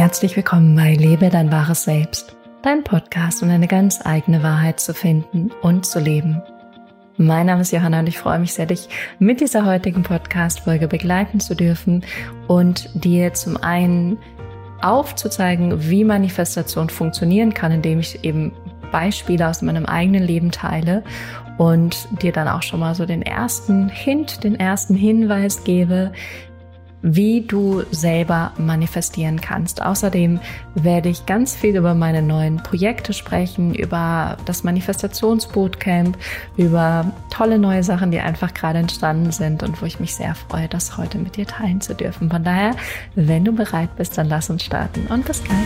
Herzlich willkommen bei Lebe dein wahres Selbst, dein Podcast, um deine ganz eigene Wahrheit zu finden und zu leben. Mein Name ist Johanna und ich freue mich sehr, dich mit dieser heutigen Podcast-Folge begleiten zu dürfen und dir zum einen aufzuzeigen, wie Manifestation funktionieren kann, indem ich eben Beispiele aus meinem eigenen Leben teile und dir dann auch schon mal so den ersten Hinweis gebe, wie du selber manifestieren kannst. Außerdem werde ich ganz viel über meine neuen Projekte sprechen, über das Manifestationsbootcamp, über tolle neue Sachen, die einfach gerade entstanden sind und wo ich mich sehr freue, das heute mit dir teilen zu dürfen. Von daher, wenn du bereit bist, dann lass uns starten und bis gleich.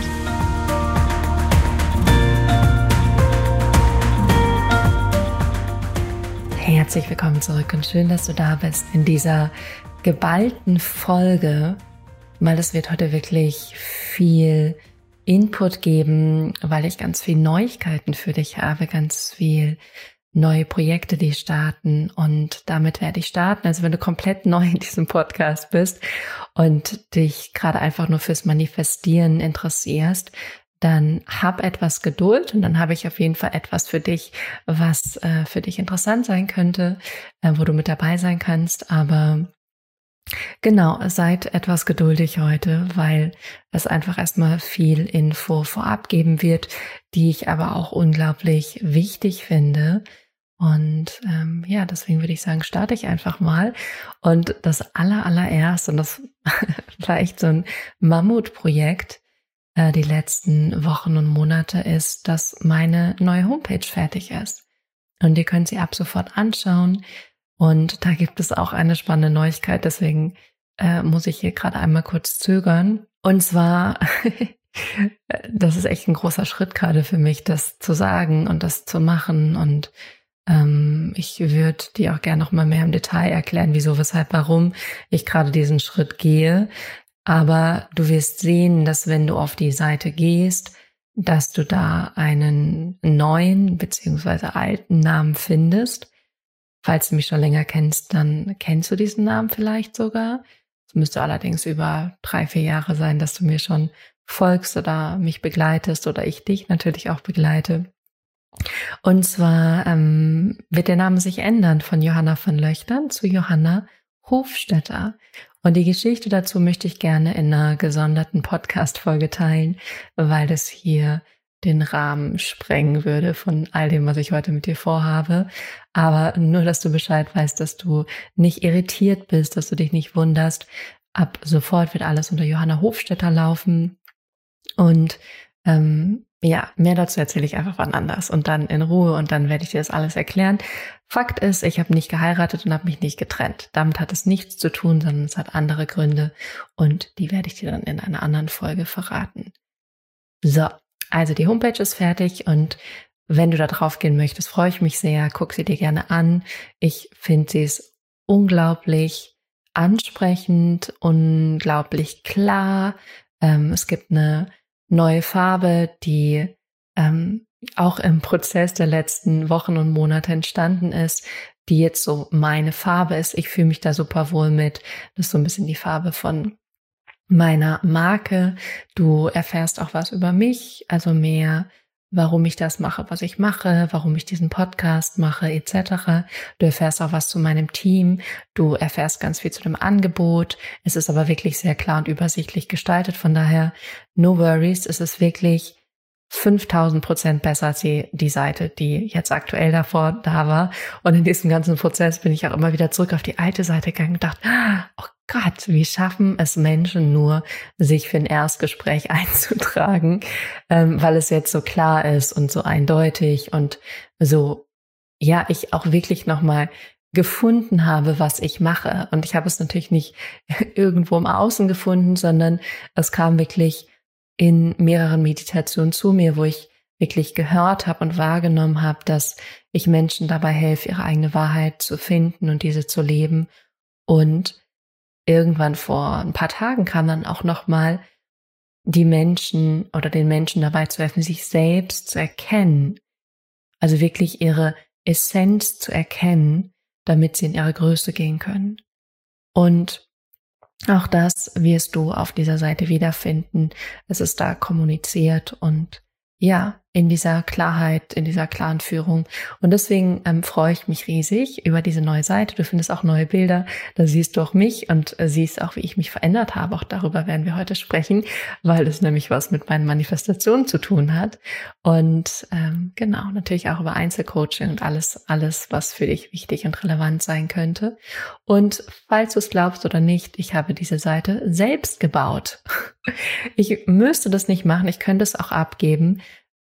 Herzlich willkommen zurück und schön, dass du da bist in dieser geballten Folge, weil es wird heute wirklich viel Input geben, weil ich ganz viel Neuigkeiten für dich habe, ganz viel neue Projekte, die starten und damit werde ich starten. Also wenn du komplett neu in diesem Podcast bist und dich gerade einfach nur fürs Manifestieren interessierst, dann hab etwas Geduld und dann habe ich auf jeden Fall etwas für dich, was für dich interessant sein könnte, wo du mit dabei sein kannst, aber genau, seid etwas geduldig heute, weil es einfach erstmal viel Info vorab geben wird, die ich aber auch unglaublich wichtig finde. Und deswegen würde ich sagen, starte ich einfach mal. Und das allererste, und das war echt so ein Mammutprojekt, die letzten Wochen und Monate, ist, dass meine neue Homepage fertig ist. Und ihr könnt sie ab sofort anschauen. Und da gibt es auch eine spannende Neuigkeit, deswegen muss ich hier gerade einmal kurz zögern. Und zwar, das ist echt ein großer Schritt gerade für mich, das zu sagen und das zu machen. Und ich würde dir auch gerne noch mal mehr im Detail erklären, wieso, weshalb, warum ich gerade diesen Schritt gehe. Aber du wirst sehen, dass wenn du auf die Seite gehst, dass du da einen neuen bzw. alten Namen findest. Falls du mich schon länger kennst, dann kennst du diesen Namen vielleicht sogar. Es müsste allerdings über 3-4 Jahre sein, dass du mir schon folgst oder mich begleitest oder ich dich natürlich auch begleite. Und zwar wird der Name sich ändern von Johanna von Löchtern zu Johanna Hofstetter. Und die Geschichte dazu möchte ich gerne in einer gesonderten Podcast-Folge teilen, weil das hier den Rahmen sprengen würde von all dem, was ich heute mit dir vorhabe. Aber nur, dass du Bescheid weißt, dass du nicht irritiert bist, dass du dich nicht wunderst. Ab sofort wird alles unter Johanna Hofstetter laufen. Und mehr dazu erzähle ich einfach wann anders und dann in Ruhe und dann werde ich dir das alles erklären. Fakt ist, ich habe nicht geheiratet und habe mich nicht getrennt. Damit hat es nichts zu tun, sondern es hat andere Gründe und die werde ich dir dann in einer anderen Folge verraten. So. Also die Homepage ist fertig und wenn du da drauf gehen möchtest, freue ich mich sehr. Guck sie dir gerne an. Ich finde, sie ist unglaublich ansprechend, unglaublich klar. Es gibt eine neue Farbe, die auch im Prozess der letzten Wochen und Monate entstanden ist, die jetzt so meine Farbe ist. Ich fühle mich da super wohl mit. Das ist so ein bisschen die Farbe von meiner Marke. Du erfährst auch was über mich, also mehr, warum ich das mache, was ich mache, warum ich diesen Podcast mache, etc. Du erfährst auch was zu meinem Team. Du erfährst ganz viel zu dem Angebot. Es ist aber wirklich sehr klar und übersichtlich gestaltet. Von daher, no worries. Es ist wirklich 5000% besser als die Seite, die jetzt aktuell da war. Und in diesem ganzen Prozess bin ich auch immer wieder zurück auf die alte Seite gegangen und dachte, oh Gott, wie schaffen es Menschen nur, sich für ein Erstgespräch einzutragen, weil es jetzt so klar ist und so eindeutig und so, ich auch wirklich nochmal gefunden habe, was ich mache. Und ich habe es natürlich nicht irgendwo im Außen gefunden, sondern es kam wirklich in mehreren Meditationen zu mir, wo ich wirklich gehört habe und wahrgenommen habe, dass ich Menschen dabei helfe, ihre eigene Wahrheit zu finden und diese zu leben. Und irgendwann vor ein paar Tagen kam dann auch nochmal die Menschen oder den Menschen dabei zu helfen, sich selbst zu erkennen. Also wirklich ihre Essenz zu erkennen, damit sie in ihre Größe gehen können. Und Auch das wirst du auf dieser Seite wiederfinden. Es ist da kommuniziert und ja, in dieser Klarheit, in dieser klaren Führung. Und deswegen freue ich mich riesig über diese neue Seite. Du findest auch neue Bilder. Da siehst du auch mich und siehst auch, wie ich mich verändert habe. Auch darüber werden wir heute sprechen, weil es nämlich was mit meinen Manifestationen zu tun hat. Und genau, natürlich auch über Einzelcoaching und alles, was für dich wichtig und relevant sein könnte. Und falls du es glaubst oder nicht, ich habe diese Seite selbst gebaut. Ich müsste das nicht machen, ich könnte es auch abgeben.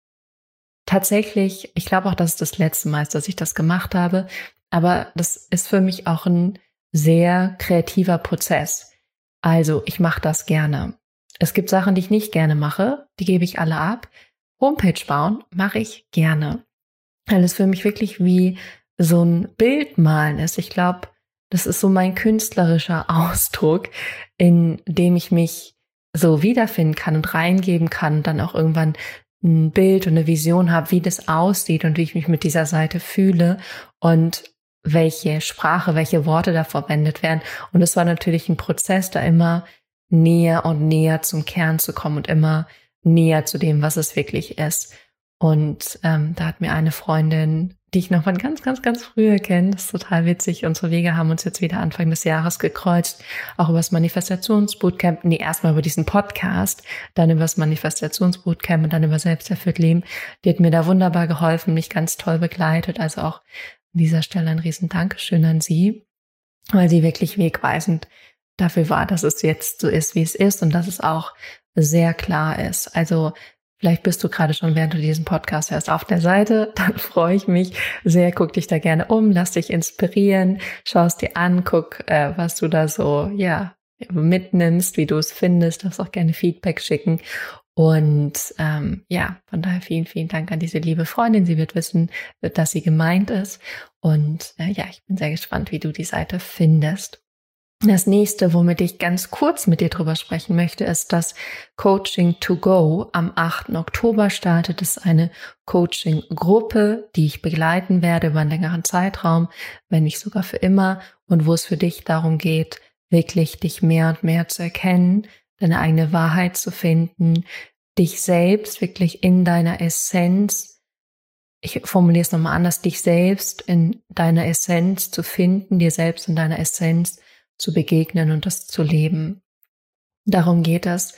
Tatsächlich, ich glaube auch, dass es das letzte Mal ist, dass ich das gemacht habe, aber das ist für mich auch ein sehr kreativer Prozess. Also, ich mache das gerne. Es gibt Sachen, die ich nicht gerne mache, die gebe ich alle ab. Homepage bauen mache ich gerne, weil es für mich wirklich wie so ein Bild malen ist. Ich glaube, das ist so mein künstlerischer Ausdruck, in dem ich mich so wiederfinden kann und reingeben kann und dann auch irgendwann ein Bild und eine Vision habe, wie das aussieht und wie ich mich mit dieser Seite fühle und welche Sprache, welche Worte da verwendet werden. Und es war natürlich ein Prozess, da immer näher und näher zum Kern zu kommen und immer näher zu dem, was es wirklich ist. Und da hat mir eine Freundin, die ich noch von ganz, ganz, ganz früher kenne, das ist total witzig, unsere Wege haben uns jetzt wieder Anfang des Jahres gekreuzt, auch über das Manifestationsbootcamp, erstmal über diesen Podcast, dann über das Manifestationsbootcamp und dann über Selbsterfüllt Leben. Die hat mir da wunderbar geholfen, mich ganz toll begleitet, also auch an dieser Stelle ein riesen Dankeschön an sie, weil sie wirklich wegweisend dafür war, dass es jetzt so ist, wie es ist und dass es auch sehr klar ist. Also vielleicht bist du gerade schon, während du diesen Podcast hörst, auf der Seite, dann freue ich mich sehr. Guck dich da gerne um, lass dich inspirieren, schau es dir an, guck, was du da so mitnimmst, wie du es findest, darfst auch gerne Feedback schicken. Und von daher vielen, vielen Dank an diese liebe Freundin. Sie wird wissen, dass sie gemeint ist. Und ich bin sehr gespannt, wie du die Seite findest. Das nächste, womit ich ganz kurz mit dir drüber sprechen möchte, ist das Coaching to Go. Am 8. Oktober startet es eine Coaching-Gruppe, die ich begleiten werde über einen längeren Zeitraum, wenn nicht sogar für immer, und wo es für dich darum geht, wirklich dich mehr und mehr zu erkennen, deine eigene Wahrheit zu finden, dich selbst wirklich in deiner Essenz, ich formuliere es nochmal anders, dich selbst in deiner Essenz zu finden, dir selbst in deiner Essenz zu begegnen und das zu leben. Darum geht es.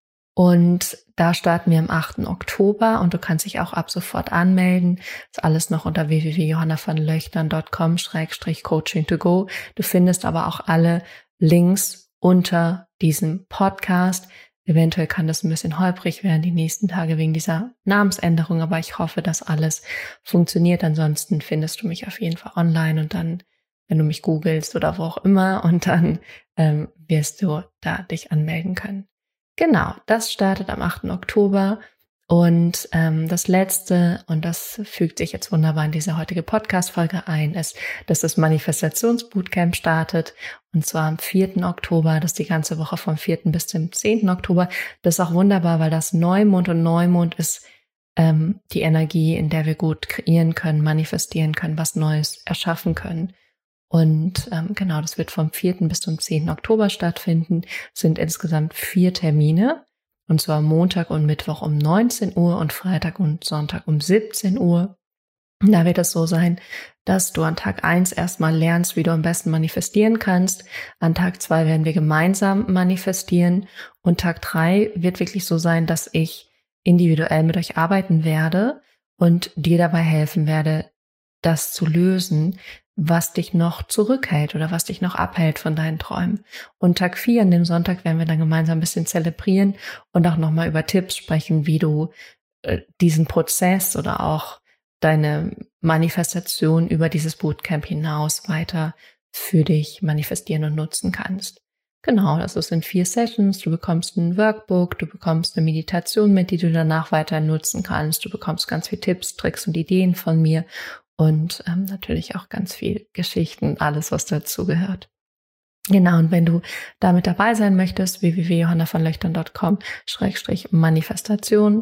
Und da starten wir am 8. Oktober und du kannst dich auch ab sofort anmelden. Das ist alles noch unter www.johannavanlöchtern.com/coaching-to-go. Du findest aber auch alle Links unter diesem Podcast. Eventuell kann das ein bisschen holprig werden die nächsten Tage wegen dieser Namensänderung, aber ich hoffe, dass alles funktioniert. Ansonsten findest du mich auf jeden Fall online und dann, wenn du mich googelst oder wo auch immer, und dann wirst du da dich anmelden können. Genau, das startet am 8. Oktober und das letzte, und das fügt sich jetzt wunderbar in diese heutige Podcast-Folge ein, ist, dass das Manifestationsbootcamp startet, und zwar am 4. Oktober, das ist die ganze Woche vom 4. bis zum 10. Oktober. Das ist auch wunderbar, weil das Neumond und Neumond ist die Energie, in der wir gut kreieren können, manifestieren können, was Neues erschaffen können. Und das wird vom 4. bis zum 10. Oktober stattfinden. Es sind insgesamt 4 Termine, und zwar Montag und Mittwoch um 19 Uhr und Freitag und Sonntag um 17 Uhr. Und da wird es so sein, dass du an Tag 1 erstmal lernst, wie du am besten manifestieren kannst. An Tag 2 werden wir gemeinsam manifestieren. Und Tag 3 wird wirklich so sein, dass ich individuell mit euch arbeiten werde und dir dabei helfen werde, das zu lösen, was dich noch zurückhält oder was dich noch abhält von deinen Träumen. Und Tag 4, an dem Sonntag, werden wir dann gemeinsam ein bisschen zelebrieren und auch nochmal über Tipps sprechen, wie du diesen Prozess oder auch deine Manifestation über dieses Bootcamp hinaus weiter für dich manifestieren und nutzen kannst. Genau, das sind 4 Sessions. Du bekommst ein Workbook, du bekommst eine Meditation mit, die du danach weiter nutzen kannst. Du bekommst ganz viele Tipps, Tricks und Ideen von mir. Und natürlich auch ganz viel Geschichten, alles, was dazu gehört. Genau, und wenn du damit dabei sein möchtest, www.johannavanlöchtern.com/Manifestation.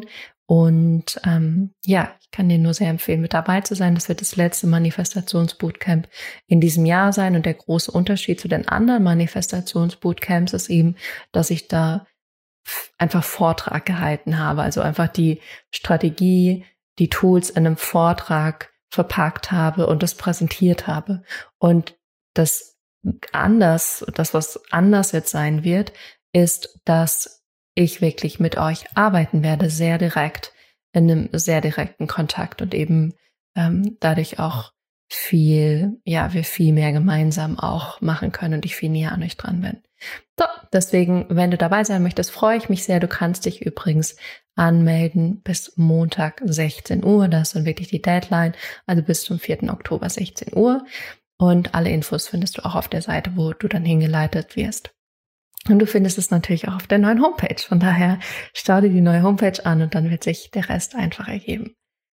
Und ich kann dir nur sehr empfehlen, mit dabei zu sein. Das wird das letzte Manifestationsbootcamp in diesem Jahr sein. Und der große Unterschied zu den anderen Manifestationsbootcamps ist eben, dass ich da einfach Vortrag gehalten habe. Also einfach die Strategie, die Tools in einem Vortrag verpackt habe und das präsentiert habe. Und das, was anders jetzt sein wird, ist, dass ich wirklich mit euch arbeiten werde, sehr direkt, in einem sehr direkten Kontakt und eben dadurch auch wir viel mehr gemeinsam auch machen können und ich viel näher an euch dran bin. So, deswegen, wenn du dabei sein möchtest, freue ich mich sehr. Du kannst dich übrigens anmelden bis Montag 16 Uhr. Das ist dann wirklich die Deadline, also bis zum 4. Oktober 16 Uhr. Und alle Infos findest du auch auf der Seite, wo du dann hingeleitet wirst. Und du findest es natürlich auch auf der neuen Homepage. Von daher schau dir die neue Homepage an und dann wird sich der Rest einfach ergeben.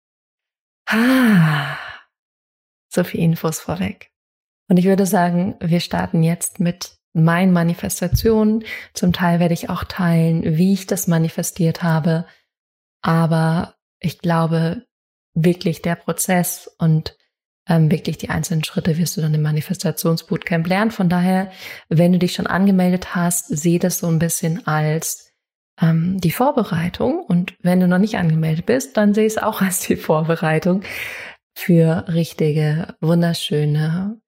So viel Infos vorweg. Und ich würde sagen, wir starten jetzt mit meinen Manifestationen. Zum Teil werde ich auch teilen, wie ich das manifestiert habe. Aber ich glaube, wirklich der Prozess und wirklich die einzelnen Schritte wirst du dann im Manifestationsbootcamp lernen. Von daher, wenn du dich schon angemeldet hast, sieh das so ein bisschen als die Vorbereitung. Und wenn du noch nicht angemeldet bist, dann sieh es auch als die Vorbereitung für richtige, wunderschöne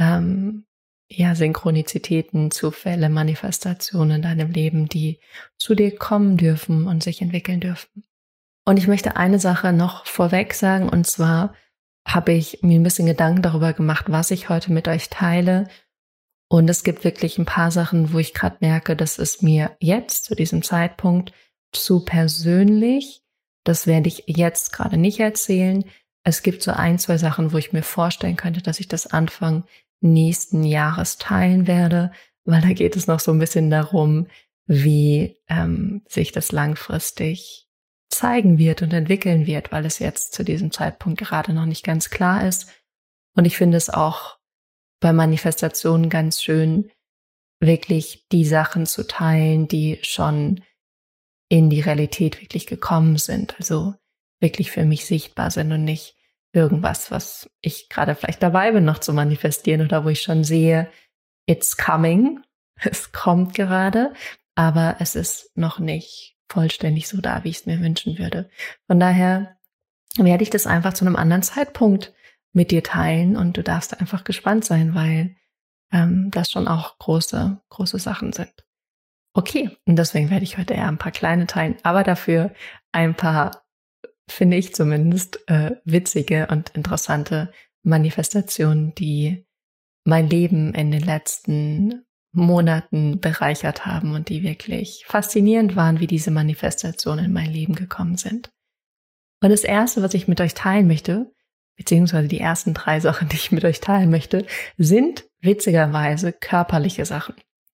Synchronizitäten, Zufälle, Manifestationen in deinem Leben, die zu dir kommen dürfen und sich entwickeln dürfen. Und ich möchte eine Sache noch vorweg sagen, und zwar habe ich mir ein bisschen Gedanken darüber gemacht, was ich heute mit euch teile. Und es gibt wirklich ein paar Sachen, wo ich gerade merke, das ist mir jetzt zu diesem Zeitpunkt zu persönlich. Das werde ich jetzt gerade nicht erzählen. Es gibt so 1, 2 Sachen, wo ich mir vorstellen könnte, dass ich das Anfang nächsten Jahres teilen werde, weil da geht es noch so ein bisschen darum, wie sich das langfristig zeigen wird und entwickeln wird, weil es jetzt zu diesem Zeitpunkt gerade noch nicht ganz klar ist. Und ich finde es auch bei Manifestationen ganz schön, wirklich die Sachen zu teilen, die schon in die Realität wirklich gekommen sind, also wirklich für mich sichtbar sind und nicht irgendwas, was ich gerade vielleicht dabei bin, noch zu manifestieren oder wo ich schon sehe, it's coming, es kommt gerade, aber es ist noch nicht vollständig so da, wie ich es mir wünschen würde. Von daher werde ich das einfach zu einem anderen Zeitpunkt mit dir teilen und du darfst einfach gespannt sein, weil das schon auch große Sachen sind. Okay, und deswegen werde ich heute eher ein paar kleine teilen, aber dafür ein paar, finde ich zumindest, witzige und interessante Manifestationen, die mein Leben in den letzten Monaten bereichert haben und die wirklich faszinierend waren, wie diese Manifestationen in mein Leben gekommen sind. Und das Erste, was ich mit euch teilen möchte, beziehungsweise die ersten 3 Sachen, die ich mit euch teilen möchte, sind witzigerweise körperliche Sachen.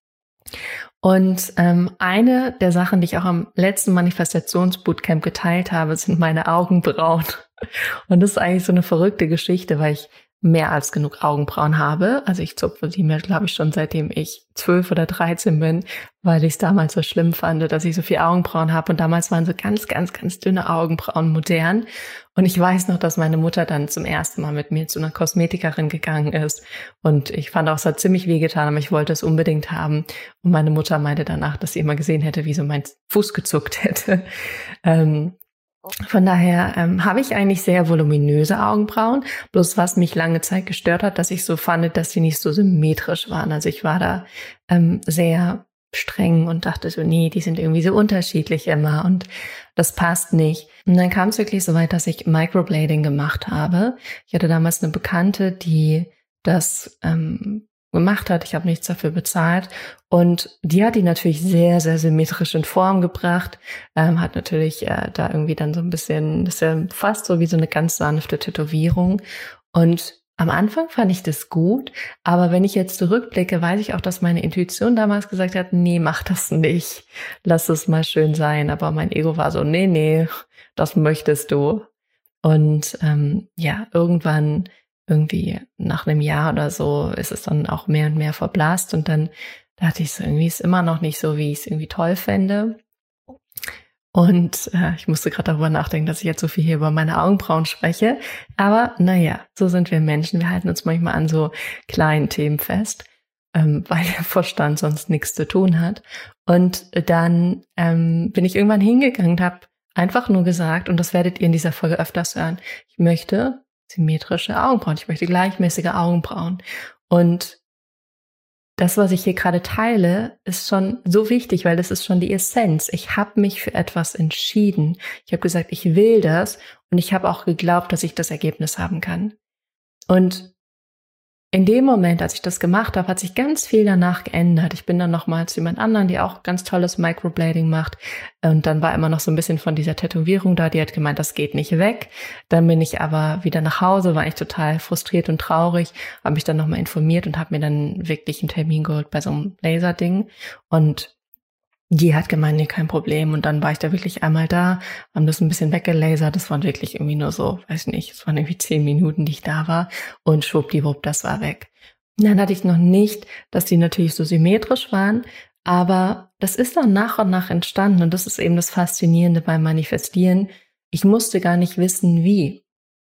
Und eine der Sachen, die ich auch am letzten Manifestationsbootcamp geteilt habe, sind meine Augenbrauen. Und das ist eigentlich so eine verrückte Geschichte, weil ich mehr als genug Augenbrauen habe. Also ich zupfe die mir, glaube ich, schon seitdem ich 12 oder 13 bin, weil ich es damals so schlimm fand, dass ich so viel Augenbrauen habe. Und damals waren so ganz, ganz, ganz dünne Augenbrauen modern. Und ich weiß noch, dass meine Mutter dann zum ersten Mal mit mir zu einer Kosmetikerin gegangen ist. Und ich fand auch, es hat ziemlich wehgetan, aber ich wollte es unbedingt haben. Und meine Mutter meinte danach, dass sie immer gesehen hätte, wie so mein Fuß gezuckt hätte. Von daher habe ich eigentlich sehr voluminöse Augenbrauen. Bloß was mich lange Zeit gestört hat, dass ich so fand, dass sie nicht so symmetrisch waren. Also ich war da sehr streng und dachte so, nee, die sind irgendwie so unterschiedlich immer und das passt nicht. Und dann kam es wirklich so weit, dass ich Microblading gemacht habe. Ich hatte damals eine Bekannte, die das gemacht hat. Ich habe nichts dafür bezahlt. Und die hat die natürlich sehr, sehr symmetrisch in Form gebracht. Hat natürlich da irgendwie dann so ein bisschen, das ist ja fast so wie so eine ganz sanfte Tätowierung. Und am Anfang fand ich das gut, aber wenn ich jetzt zurückblicke, weiß ich auch, dass meine Intuition damals gesagt hat, nee, mach das nicht. Lass es mal schön sein. Aber mein Ego war so, nee, das möchtest du. Und irgendwann irgendwie nach einem Jahr oder so ist es dann auch mehr und mehr verblasst und dann dachte ich so, irgendwie ist immer noch nicht so, wie ich es irgendwie toll fände. Und ich musste gerade darüber nachdenken, dass ich jetzt so viel hier über meine Augenbrauen spreche. Aber naja, so sind wir Menschen. Wir halten uns manchmal an so kleinen Themen fest, weil der Verstand sonst nichts zu tun hat. Und dann bin ich irgendwann hingegangen und habe einfach nur gesagt, und das werdet ihr in dieser Folge öfters hören, ich möchte symmetrische Augenbrauen, ich möchte gleichmäßige Augenbrauen. Und das, was ich hier gerade teile, ist schon so wichtig, weil das ist schon die Essenz. Ich habe mich für etwas entschieden. Ich habe gesagt, ich will das, und ich habe auch geglaubt, dass ich das Ergebnis haben kann. Und in dem Moment, als ich das gemacht habe, hat sich ganz viel danach geändert. Ich bin dann nochmal zu jemand anderen, die auch ganz tolles Microblading macht. Und dann war immer noch so ein bisschen von dieser Tätowierung da. Die hat gemeint, das geht nicht weg. Dann bin ich aber wieder nach Hause, war ich total frustriert und traurig, habe mich dann nochmal informiert und habe mir dann wirklich einen Termin geholt bei so einem Laserding. Und die hat gemeint, nee, kein Problem. Und dann war ich da wirklich einmal da, haben das ein bisschen weggelasert. Das waren wirklich irgendwie nur so, weiß nicht, es waren irgendwie 10 Minuten, die ich da war. Und schwuppdiwupp, das war weg. Und dann hatte ich noch nicht, dass die natürlich so symmetrisch waren. Aber das ist dann nach und nach entstanden. Und das ist eben das Faszinierende beim Manifestieren. Ich musste gar nicht wissen, wie.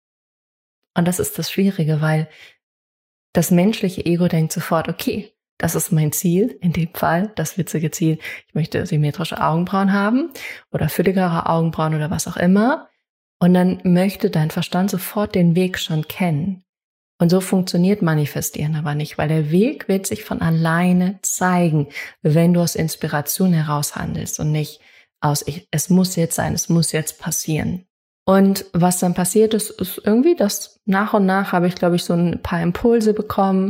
Und das ist das Schwierige, weil das menschliche Ego denkt sofort, okay, das ist mein Ziel, in dem Fall, das witzige Ziel. Ich möchte symmetrische Augenbrauen haben oder fülligere Augenbrauen oder was auch immer. Und dann möchte dein Verstand sofort den Weg schon kennen. Und so funktioniert Manifestieren aber nicht, weil der Weg wird sich von alleine zeigen, wenn du aus Inspiration heraus handelst und nicht aus, es muss jetzt sein, es muss jetzt passieren. Und was dann passiert ist, ist irgendwie, dass nach und nach habe ich, glaube ich, so ein paar Impulse bekommen,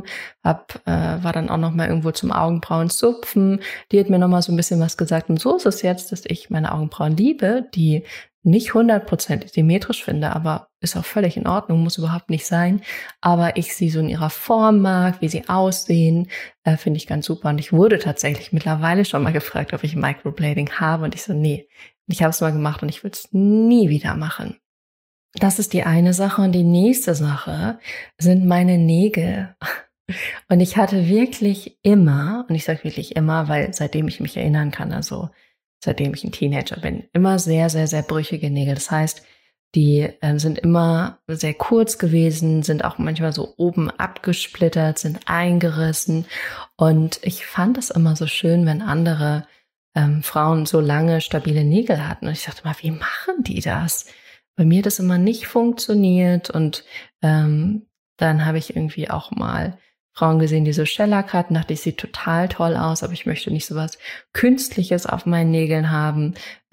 war dann auch noch mal irgendwo zum Augenbrauen zupfen. Die hat mir noch mal so ein bisschen was gesagt. Und so ist es jetzt, dass ich meine Augenbrauen liebe, die nicht 100% symmetrisch finde, aber ist auch völlig in Ordnung, muss überhaupt nicht sein. Aber ich sie so in ihrer Form mag, wie sie aussehen, finde ich ganz super. Und ich wurde tatsächlich mittlerweile schon mal gefragt, ob ich Microblading habe. Und ich so, nee. Ich habe es mal gemacht und ich will es nie wieder machen. Das ist die eine Sache. Und die nächste Sache sind meine Nägel. Und ich hatte wirklich immer, und ich sage wirklich immer, weil seitdem ich mich erinnern kann, also seitdem ich ein Teenager bin, immer sehr, sehr, sehr brüchige Nägel. Das heißt, die sind immer sehr kurz gewesen, sind auch manchmal so oben abgesplittert, sind eingerissen. Und ich fand es immer so schön, wenn andere Frauen so lange stabile Nägel hatten. Und ich dachte mal, wie machen die das? Bei mir hat das immer nicht funktioniert. Und dann habe ich irgendwie auch mal Frauen gesehen, die so Shellac hatten. Dachte ich, sieht total toll aus, aber ich möchte nicht so was Künstliches auf meinen Nägeln haben.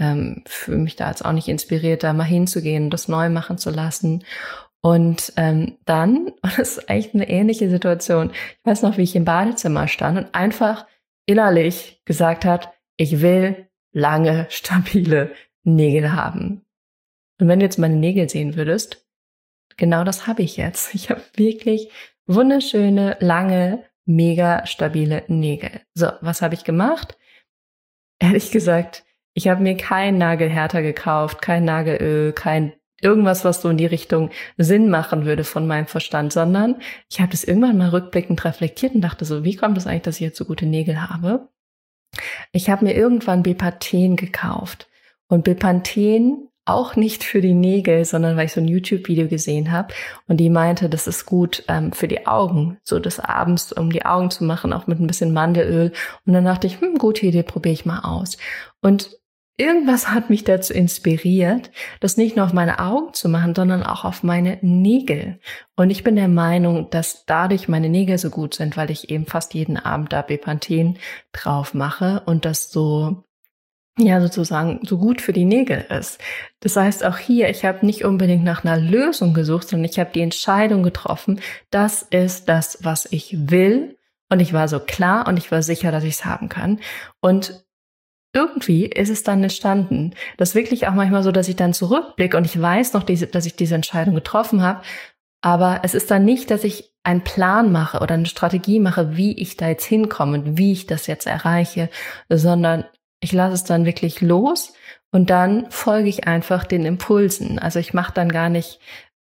Fühle mich da jetzt auch nicht inspiriert, da mal hinzugehen und das neu machen zu lassen. Und dann, das ist eigentlich eine ähnliche Situation. Ich weiß noch, wie ich im Badezimmer stand und einfach innerlich gesagt hat, ich will lange, stabile Nägel haben. Und wenn du jetzt meine Nägel sehen würdest, genau das habe ich jetzt. Ich habe wirklich wunderschöne, lange, mega stabile Nägel. So, was habe ich gemacht? Ehrlich gesagt, ich habe mir keinen Nagelhärter gekauft, kein Nagelöl, kein irgendwas, was so in die Richtung Sinn machen würde von meinem Verstand, sondern ich habe das irgendwann mal rückblickend reflektiert und dachte so, wie kommt es eigentlich, dass ich jetzt so gute Nägel habe? Ich habe mir irgendwann Bepanthen gekauft und Bepanthen auch nicht für die Nägel, sondern weil ich so ein YouTube-Video gesehen habe und die meinte, das ist gut für die Augen, so des Abends, um die Augen zu machen, auch mit ein bisschen Mandelöl. Und dann dachte ich, gute Idee, probiere ich mal aus. Und irgendwas hat mich dazu inspiriert, das nicht nur auf meine Augen zu machen, sondern auch auf meine Nägel. Und ich bin der Meinung, dass dadurch meine Nägel so gut sind, weil ich eben fast jeden Abend da Bepanthen drauf mache und das so, ja, sozusagen so gut für die Nägel ist. Das heißt auch hier, ich habe nicht unbedingt nach einer Lösung gesucht, sondern ich habe die Entscheidung getroffen, das ist das, was ich will. Und ich war so klar und ich war sicher, dass ich es haben kann. Und irgendwie ist es dann entstanden. Das ist wirklich auch manchmal so, dass ich dann zurückblicke und ich weiß noch, dass ich diese Entscheidung getroffen habe. Aber es ist dann nicht, dass ich einen Plan mache oder eine Strategie mache, wie ich da jetzt hinkomme und wie ich das jetzt erreiche, sondern ich lasse es dann wirklich los und dann folge ich einfach den Impulsen. Also ich mache dann gar nicht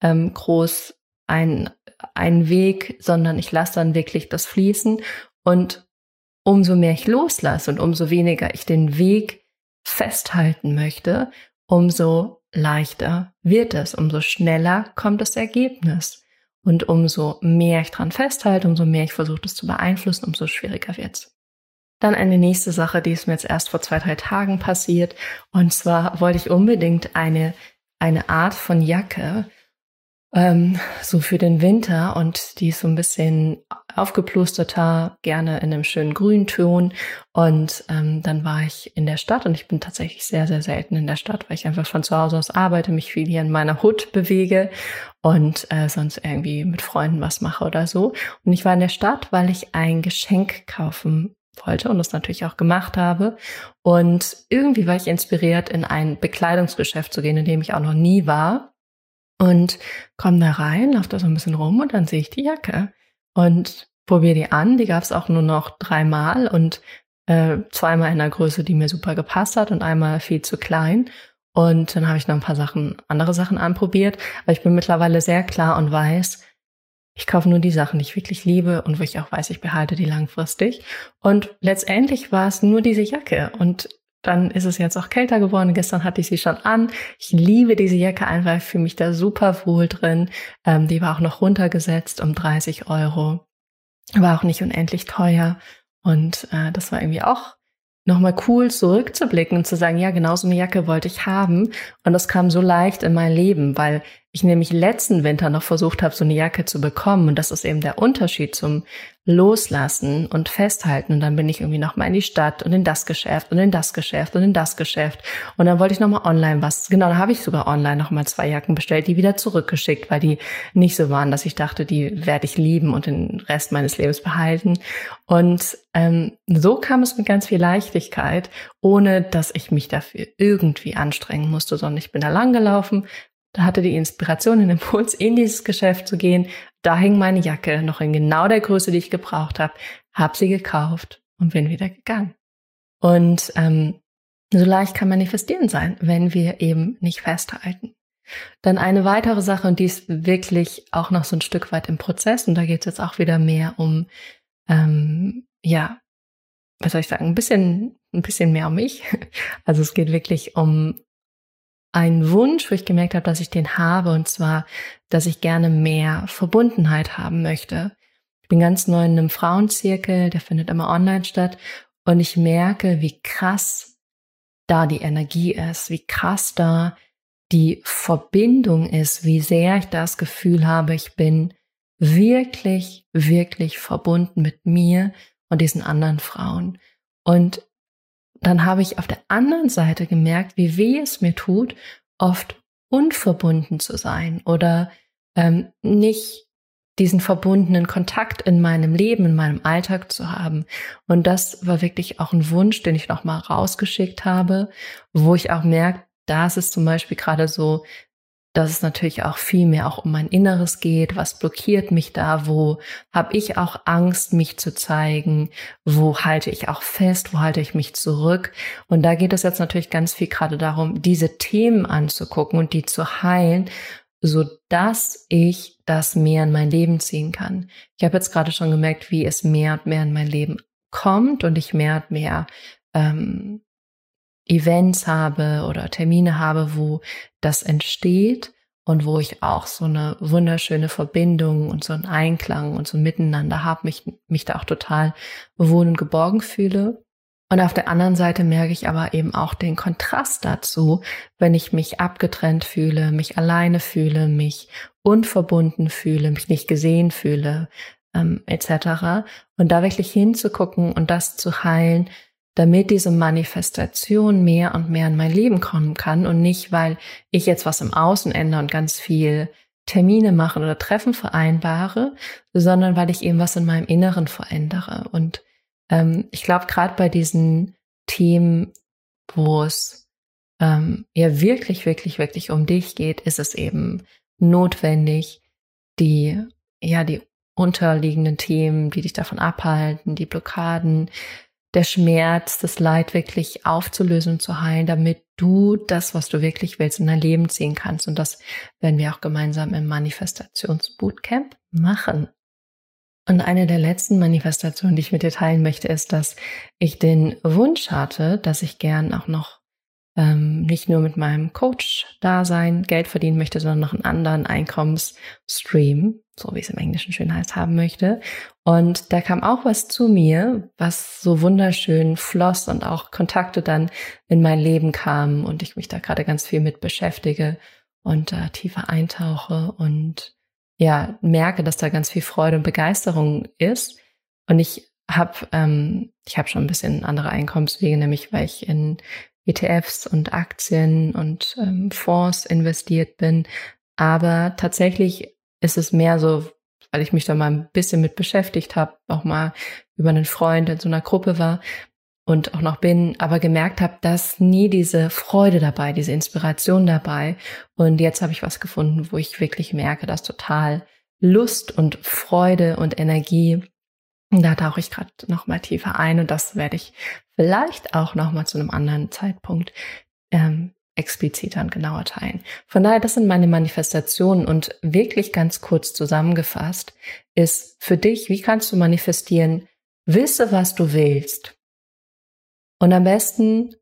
groß einen Weg, sondern ich lasse dann wirklich das fließen. Und umso mehr ich loslasse und umso weniger ich den Weg festhalten möchte, umso leichter wird es, umso schneller kommt das Ergebnis. Und umso mehr ich dran festhalte, umso mehr ich versuche, das zu beeinflussen, umso schwieriger wird's. Dann eine nächste Sache, die ist mir jetzt erst vor 2-3 Tagen passiert. Und zwar wollte ich unbedingt eine Art von Jacke, so für den Winter, und die ist so ein bisschen aufgeplusterter, gerne in einem schönen Grünton. Und dann war ich in der Stadt, und ich bin tatsächlich sehr, sehr selten in der Stadt, weil ich einfach von zu Hause aus arbeite, mich viel hier in meiner Hut bewege und sonst irgendwie mit Freunden was mache oder so. Und ich war in der Stadt, weil ich ein Geschenk kaufen wollte und das natürlich auch gemacht habe. Und irgendwie war ich inspiriert, in ein Bekleidungsgeschäft zu gehen, in dem ich auch noch nie war. Und komme da rein, laufe da so ein bisschen rum, und dann sehe ich die Jacke und probiere die an. Die gab es auch nur noch 3-mal und 2-mal in einer Größe, die mir super gepasst hat, und einmal viel zu klein. Und dann habe ich noch ein paar andere Sachen anprobiert. Aber ich bin mittlerweile sehr klar und weiß, ich kaufe nur die Sachen, die ich wirklich liebe und wo ich auch weiß, ich behalte die langfristig. Und letztendlich war es nur diese Jacke, und dann ist es jetzt auch kälter geworden. Gestern hatte ich sie schon an. Ich liebe diese Jacke einfach. Ich fühle mich da super wohl drin. Die war auch noch runtergesetzt um 30 €. War auch nicht unendlich teuer. Und das war irgendwie auch nochmal cool, zurückzublicken und zu sagen, ja, genau so eine Jacke wollte ich haben. Und das kam so leicht in mein Leben, weil ich nämlich letzten Winter noch versucht habe, so eine Jacke zu bekommen. Und das ist eben der Unterschied zum Loslassen und Festhalten. Und dann bin ich irgendwie nochmal in die Stadt und in das Geschäft und in das Geschäft und in das Geschäft. Und dann wollte ich nochmal online was. Genau, da habe ich sogar online nochmal 2 Jacken bestellt, die wieder zurückgeschickt, weil die nicht so waren, dass ich dachte, die werde ich lieben und den Rest meines Lebens behalten. Und so kam es mit ganz viel Leichtigkeit, ohne dass ich mich dafür irgendwie anstrengen musste, sondern ich bin da lang gelaufen. Da hatte die Inspiration, den Impuls, in dieses Geschäft zu gehen. Da hing meine Jacke noch in genau der Größe, die ich gebraucht habe sie gekauft und bin wieder gegangen. Und so leicht kann manifestieren sein, wenn wir eben nicht festhalten. Dann eine weitere Sache, und die ist wirklich auch noch so ein Stück weit im Prozess, und da geht es jetzt auch wieder mehr um, was soll ich sagen, ein bisschen mehr um mich. Also es geht wirklich um ein Wunsch, wo ich gemerkt habe, dass ich den habe, und zwar, dass ich gerne mehr Verbundenheit haben möchte. Ich bin ganz neu in einem Frauenzirkel, der findet immer online statt, und ich merke, wie krass da die Energie ist, wie krass da die Verbindung ist, wie sehr ich das Gefühl habe, ich bin wirklich, wirklich verbunden mit mir und diesen anderen Frauen. Und dann habe ich auf der anderen Seite gemerkt, wie weh es mir tut, oft unverbunden zu sein oder nicht diesen verbundenen Kontakt in meinem Leben, in meinem Alltag zu haben. Und das war wirklich auch ein Wunsch, den ich nochmal rausgeschickt habe, wo ich auch merke, da ist es zum Beispiel gerade so, dass es natürlich auch viel mehr auch um mein Inneres geht. Was blockiert mich da? Wo habe ich auch Angst, mich zu zeigen? Wo halte ich auch fest? Wo halte ich mich zurück? Und da geht es jetzt natürlich ganz viel gerade darum, diese Themen anzugucken und die zu heilen, so dass ich das mehr in mein Leben ziehen kann. Ich habe jetzt gerade schon gemerkt, wie es mehr und mehr in mein Leben kommt und ich mehr und mehr Events habe oder Termine habe, wo das entsteht und wo ich auch so eine wunderschöne Verbindung und so einen Einklang und so ein Miteinander habe, mich da auch total wohl und geborgen fühle. Und auf der anderen Seite merke ich aber eben auch den Kontrast dazu, wenn ich mich abgetrennt fühle, mich alleine fühle, mich unverbunden fühle, mich nicht gesehen fühle, etc. Und da wirklich hinzugucken und das zu heilen, damit diese Manifestation mehr und mehr in mein Leben kommen kann und nicht, weil ich jetzt was im Außen ändere und ganz viel Termine mache oder Treffen vereinbare, sondern weil ich eben was in meinem Inneren verändere. Und ich glaube, gerade bei diesen Themen, wo es ja wirklich, wirklich, wirklich um dich geht, ist es eben notwendig, die unterliegenden Themen, die dich davon abhalten, die Blockaden, der Schmerz, das Leid wirklich aufzulösen und zu heilen, damit du das, was du wirklich willst, in dein Leben ziehen kannst. Und das werden wir auch gemeinsam im Manifestationsbootcamp machen. Und eine der letzten Manifestationen, die ich mit dir teilen möchte, ist, dass ich den Wunsch hatte, dass ich gern auch noch nicht nur mit meinem Coach-Dasein Geld verdienen möchte, sondern noch einen anderen Einkommensstream, so wie es im Englischen schön heißt, haben möchte. Und da kam auch was zu mir, was so wunderschön floss und auch Kontakte dann in mein Leben kamen und ich mich da gerade ganz viel mit beschäftige und tiefer eintauche und ja, merke, dass da ganz viel Freude und Begeisterung ist. Und ich habe schon ein bisschen andere Einkommenswege, nämlich weil ich in ETFs und Aktien und Fonds investiert bin. Aber tatsächlich ist es mehr so, weil ich mich da mal ein bisschen mit beschäftigt habe, auch mal über einen Freund in so einer Gruppe war und auch noch bin, aber gemerkt habe, dass nie diese Freude dabei, diese Inspiration dabei. Und jetzt habe ich was gefunden, wo ich wirklich merke, dass total Lust und Freude und Energie. Und da tauche ich gerade noch mal tiefer ein und das werde ich vielleicht auch noch mal zu einem anderen Zeitpunkt expliziter und genauer teilen. Von daher, das sind meine Manifestationen und wirklich ganz kurz zusammengefasst ist für dich, wie kannst du manifestieren? Wisse, was du willst und am besten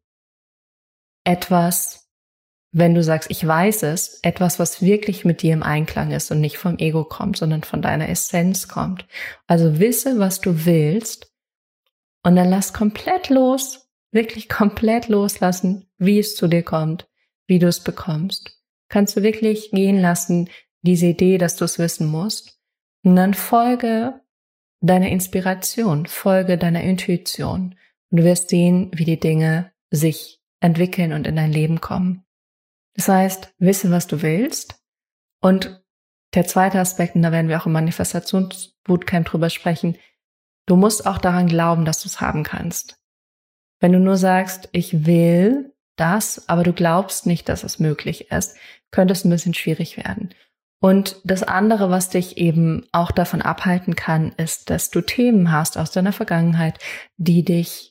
etwas, wenn du sagst, ich weiß es, etwas, was wirklich mit dir im Einklang ist und nicht vom Ego kommt, sondern von deiner Essenz kommt. Also wisse, was du willst und dann lass komplett los, wirklich komplett loslassen, wie es zu dir kommt, wie du es bekommst. Kannst du wirklich gehen lassen, diese Idee, dass du es wissen musst. Und dann folge deiner Inspiration, folge deiner Intuition und du wirst sehen, wie die Dinge sich entwickeln und in dein Leben kommen. Das heißt, wisse, was du willst. Und der zweite Aspekt, und da werden wir auch im Manifestationsbootcamp drüber sprechen, du musst auch daran glauben, dass du es haben kannst. Wenn du nur sagst, ich will das, aber du glaubst nicht, dass es möglich ist, könnte es ein bisschen schwierig werden. Und das andere, was dich eben auch davon abhalten kann, ist, dass du Themen hast aus deiner Vergangenheit, die dich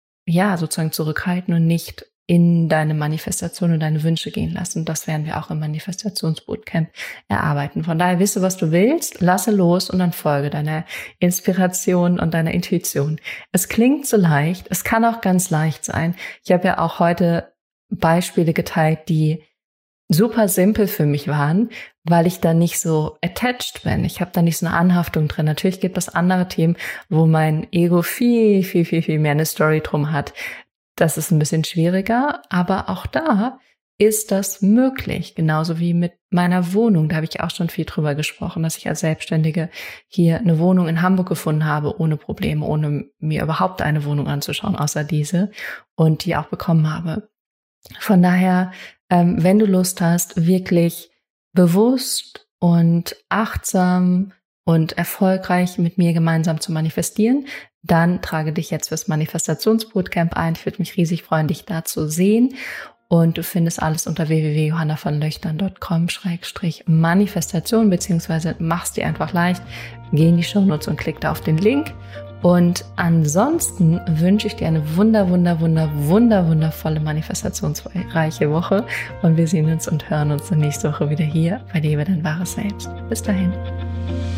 ja sozusagen zurückhalten und nicht in deine Manifestation und deine Wünsche gehen lassen. Das werden wir auch im Manifestationsbootcamp erarbeiten. Von daher wisse, was du willst, lasse los und dann folge deiner Inspiration und deiner Intuition. Es klingt so leicht, es kann auch ganz leicht sein. Ich habe ja auch heute Beispiele geteilt, die super simpel für mich waren, weil ich da nicht so attached bin. Ich habe da nicht so eine Anhaftung drin. Natürlich gibt es andere Themen, wo mein Ego viel mehr eine Story drum hat. Das ist ein bisschen schwieriger, aber auch da ist das möglich. Genauso wie mit meiner Wohnung. Da habe ich auch schon viel drüber gesprochen, dass ich als Selbstständige hier eine Wohnung in Hamburg gefunden habe, ohne Probleme, ohne mir überhaupt eine Wohnung anzuschauen, außer diese, und die auch bekommen habe. Von daher, wenn du Lust hast, wirklich bewusst und achtsam und erfolgreich mit mir gemeinsam zu manifestieren, dann trage dich jetzt fürs Manifestationsbootcamp ein. Ich würde mich riesig freuen, dich da zu sehen. Und du findest alles unter www.johannavonlöchtern.com/Manifestation, beziehungsweise machst dir einfach leicht, geh in die Shownotes und klick da auf den Link. Und ansonsten wünsche ich dir eine wundervolle, manifestationsreiche Woche. Und wir sehen uns und hören uns nächste Woche wieder hier bei Lebe dein wahres Selbst. Bis dahin.